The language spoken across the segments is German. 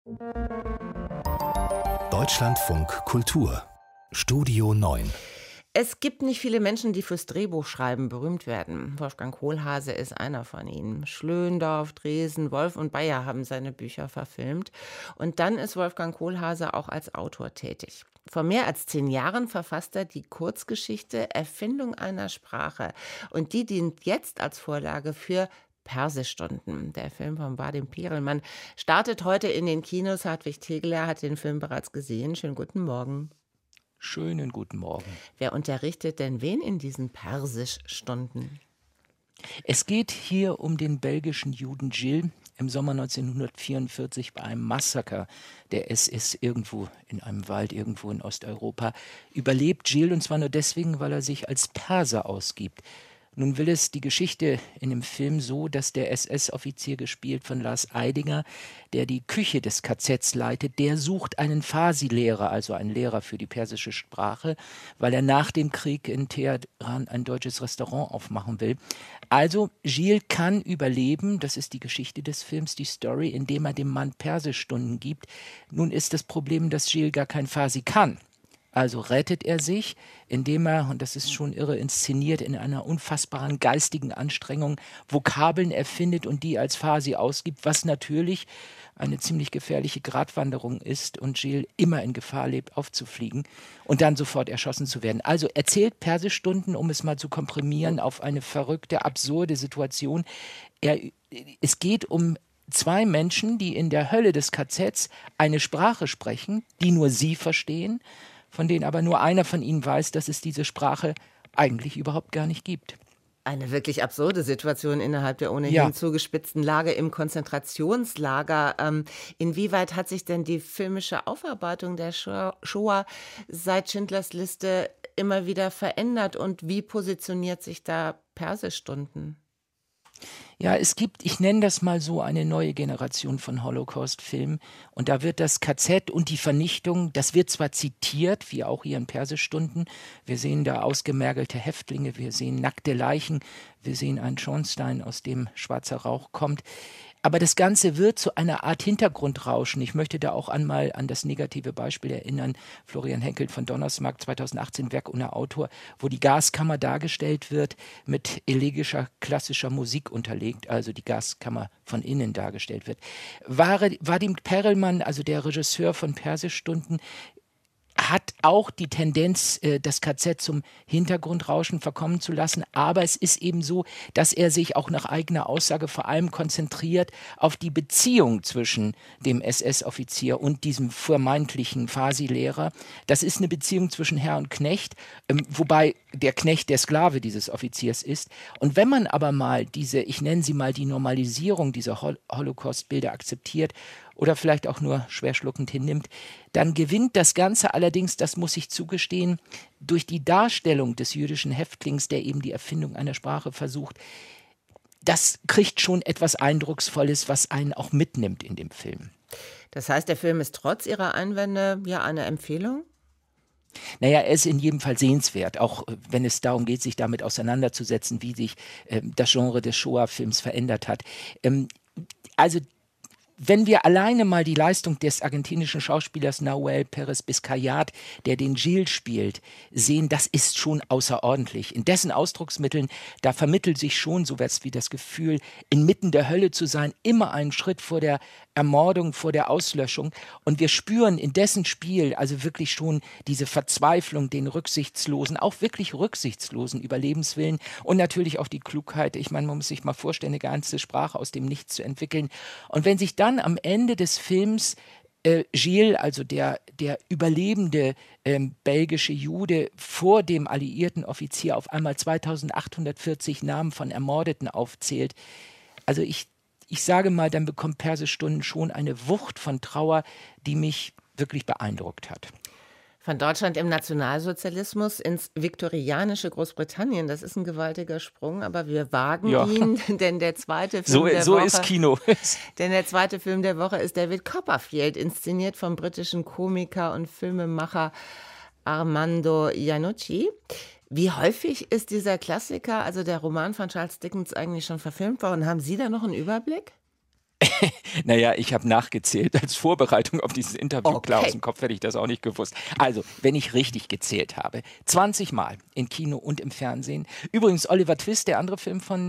Deutschlandfunk Kultur Studio 9. Es gibt nicht viele Menschen, die fürs Drehbuchschreiben berühmt werden. Wolfgang Kohlhase ist einer von ihnen. Schlöndorff, Dresen, Wolf und Bayer haben seine Bücher verfilmt. Und dann ist Wolfgang Kohlhase auch als Autor tätig. Vor mehr als 10 Jahren verfasst er die Kurzgeschichte Erfindung einer Sprache. Und die dient jetzt als Vorlage für Persestunden. Der Film von Vadim Perelman startet heute in den Kinos. Hartwig Tegeler hat den Film bereits gesehen. Schönen guten Morgen. Schönen guten Morgen. Wer unterrichtet denn wen in diesen Persischstunden? Es geht hier um den belgischen Juden Gilles im Sommer 1944 bei einem Massaker der SS irgendwo in einem Wald, irgendwo in Osteuropa. Überlebt Gilles, und zwar nur deswegen, weil er sich als Perser ausgibt. Nun will es die Geschichte in dem Film so, dass der SS-Offizier, gespielt von Lars Eidinger, der die Küche des KZs leitet, der sucht einen Farsi-Lehrer, also einen Lehrer für die persische Sprache, weil er nach dem Krieg in Teheran ein deutsches Restaurant aufmachen will. Also Gilles kann überleben, das ist die Geschichte des Films, die Story, indem er dem Mann Persischstunden gibt. Nun ist das Problem, dass Gilles gar kein Farsi kann. Also rettet er sich, indem er, und das ist schon irre inszeniert, in einer unfassbaren geistigen Anstrengung Vokabeln erfindet und die als Farsi ausgibt, was natürlich eine ziemlich gefährliche Gratwanderung ist und Gilles immer in Gefahr lebt, aufzufliegen und dann sofort erschossen zu werden. Also erzählt Persischstunden, um es mal zu komprimieren, auf eine verrückte, absurde Situation. Es geht um 2 Menschen, die in der Hölle des KZs eine Sprache sprechen, die nur sie verstehen, von denen aber nur einer von ihnen weiß, dass es diese Sprache eigentlich überhaupt gar nicht gibt. Eine wirklich absurde Situation innerhalb der ohnehin zugespitzten Lage im Konzentrationslager. Inwieweit hat sich denn die filmische Aufarbeitung der Shoah seit Schindlers Liste immer wieder verändert und wie positioniert sich da Persischstunden? Ja, es gibt, ich nenne das mal so, eine neue Generation von Holocaust-Filmen. Und da wird das KZ und die Vernichtung, das wird zwar zitiert, wie auch hier in Persischstunden. Wir sehen da ausgemergelte Häftlinge, wir sehen nackte Leichen, wir sehen einen Schornstein, aus dem schwarzer Rauch kommt. Aber das Ganze wird zu einer Art Hintergrundrauschen. Ich möchte da auch einmal an das negative Beispiel erinnern. Florian Henkel von Donnersmarck, 2018, Werk ohne Autor, wo die Gaskammer dargestellt wird, mit elegischer klassischer Musik unterlegt, also die Gaskammer von innen dargestellt wird. Vadim Perelman, also der Regisseur von Persischstunden, hat auch die Tendenz, das KZ zum Hintergrundrauschen verkommen zu lassen. Aber es ist eben so, dass er sich auch nach eigener Aussage vor allem konzentriert auf die Beziehung zwischen dem SS-Offizier und diesem vermeintlichen Farsi-Lehrer. Das ist eine Beziehung zwischen Herr und Knecht, wobei der Knecht der Sklave dieses Offiziers ist. Und wenn man aber mal ich nenne sie mal die Normalisierung dieser Holocaust-Bilder akzeptiert oder vielleicht auch nur schwerschluckend hinnimmt, dann gewinnt das Ganze allerdings, das muss ich zugestehen, durch die Darstellung des jüdischen Häftlings, der eben die Erfindung einer Sprache versucht. Das kriegt schon etwas Eindrucksvolles, was einen auch mitnimmt in dem Film. Das heißt, der Film ist trotz Ihrer Einwände ja eine Empfehlung? Naja, er ist in jedem Fall sehenswert, auch wenn es darum geht, sich damit auseinanderzusetzen, wie sich das Genre des Shoah-Films verändert hat. Also wenn wir alleine mal die Leistung des argentinischen Schauspielers Nahuel Pérez Biscayat, der den Gilles spielt, sehen, das ist schon außerordentlich. In dessen Ausdrucksmitteln, da vermittelt sich schon sowas wie das Gefühl, inmitten der Hölle zu sein, immer einen Schritt vor der Ermordung, vor der Auslöschung. Und wir spüren in dessen Spiel also wirklich schon diese Verzweiflung, den rücksichtslosen, auch wirklich rücksichtslosen Überlebenswillen und natürlich auch die Klugheit. Ich meine, man muss sich mal vorstellen, eine ganze Sprache aus dem Nichts zu entwickeln. Und wenn sich dann am Ende des Films Gilles, also der überlebende belgische Jude, vor dem alliierten Offizier auf einmal 2840 Namen von Ermordeten aufzählt, also ich sage mal, dann bekommt Persischstunden schon eine Wucht von Trauer, die mich wirklich beeindruckt hat. Von Deutschland im Nationalsozialismus ins viktorianische Großbritannien, das ist ein gewaltiger Sprung, aber wir wagen ihn, denn der zweite Film der Woche... So ist Kino. Denn der zweite Film der Woche ist David Copperfield, inszeniert vom britischen Komiker und Filmemacher Armando Iannucci. Wie häufig ist dieser Klassiker, also der Roman von Charles Dickens, eigentlich schon verfilmt worden? Haben Sie da noch einen Überblick? Naja, ich habe nachgezählt als Vorbereitung auf dieses Interview. Okay. Klar, aus dem Kopf hätte ich das auch nicht gewusst. Also, wenn ich richtig gezählt habe, 20 Mal in Kino und im Fernsehen. Übrigens, Oliver Twist, der andere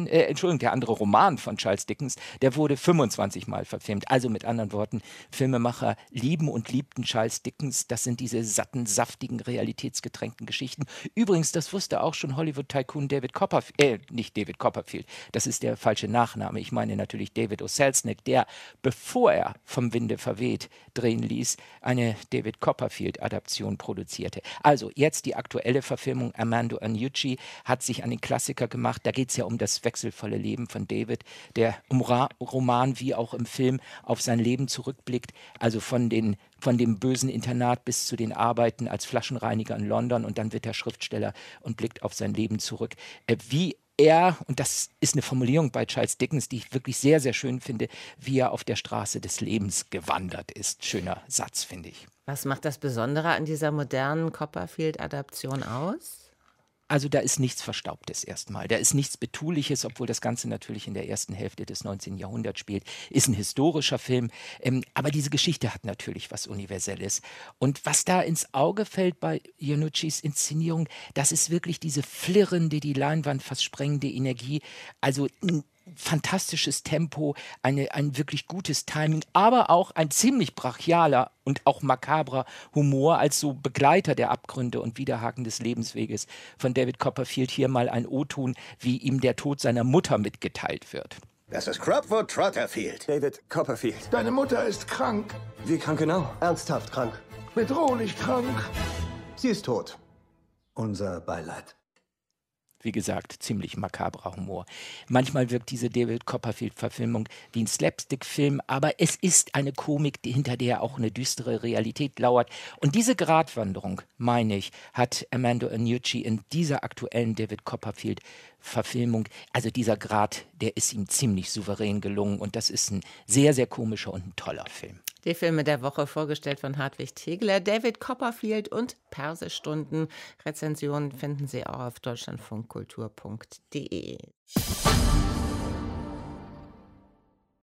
der andere Roman von Charles Dickens, der wurde 25 Mal verfilmt. Also mit anderen Worten, Filmemacher lieben und liebten Charles Dickens. Das sind diese satten, saftigen, realitätsgetränkten Geschichten. Übrigens, das wusste auch schon Hollywood-Tycoon David Copperfield, nicht David Copperfield, das ist der falsche Nachname. Ich meine natürlich David O. Selznick, der, bevor er vom Winde verweht drehen ließ, eine David Copperfield-Adaption produzierte. Also jetzt die aktuelle Verfilmung. Armando Iannucci hat sich an den Klassiker gemacht. Da geht es ja um das wechselvolle Leben von David, der im Roman wie auch im Film auf sein Leben zurückblickt. Also von dem bösen Internat bis zu den Arbeiten als Flaschenreiniger in London, und dann wird er Schriftsteller und blickt auf sein Leben zurück. Wie er, und das ist eine Formulierung bei Charles Dickens, die ich wirklich sehr, sehr schön finde, wie er auf der Straße des Lebens gewandert ist. Schöner Satz, finde ich. Was macht das Besondere an dieser modernen Copperfield-Adaption aus? Also da ist nichts Verstaubtes erstmal. Da ist nichts Betuliches, obwohl das Ganze natürlich in der ersten Hälfte des 19. Jahrhunderts spielt. Ist ein historischer Film, aber diese Geschichte hat natürlich was Universelles. Und was da ins Auge fällt bei Iannuccis Inszenierung, das ist wirklich diese flirrende, die Leinwand fast sprengende Energie. Also ein fantastisches Tempo, ein wirklich gutes Timing, aber auch ein ziemlich brachialer und auch makabrer Humor als so Begleiter der Abgründe und Widerhaken des Lebensweges von David Copperfield. Hier mal ein O-Ton, wie ihm der Tod seiner Mutter mitgeteilt wird. Das ist Cropwood Trotterfield. David Copperfield. Deine Mutter ist krank. Wie krank genau? Ernsthaft krank. Bedrohlich krank. Sie ist tot. Unser Beileid. Wie gesagt, ziemlich makabrer Humor. Manchmal wirkt diese David Copperfield-Verfilmung wie ein Slapstick-Film, aber es ist eine Komik, hinter der auch eine düstere Realität lauert. Und diese Gratwanderung, meine ich, hat Armando Iannucci in dieser aktuellen David Copperfield-Verfilmung, also dieser Grat, der ist ihm ziemlich souverän gelungen, und das ist ein sehr, sehr komischer und ein toller Film. Die Filme der Woche vorgestellt von Hartwig Tegeler, David Copperfield und Persestunden. Rezensionen finden Sie auch auf deutschlandfunkkultur.de.